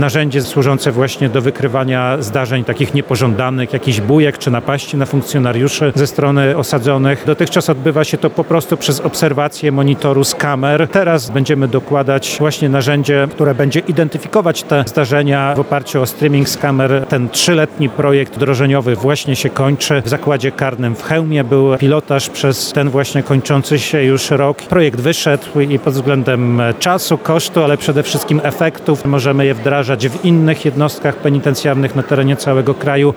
narzędzie służące właśnie do wykrywania zdarzeń takich niepożądanych, jakichś bujek czy napaści na funkcjonariuszy ze strony osadzonych. Dotychczas odbywa się to po prostu przez obserwację monitoru z kamer. Teraz będziemy dokładać właśnie narzędzie, które będzie identyfikować te zdarzenia w oparciu o streaming z kamer. Ten 3-letni projekt wdrożeniowy właśnie się kończy. W zakładzie karnym w Chełmie był pilotaż przez ten właśnie kończący się już rok. Projekt wyszedł i pod względem czasu, kosztu, ale przede wszystkim efektów możemy je wdrażać w innych jednostkach penitencjarnych na terenie całego kraju.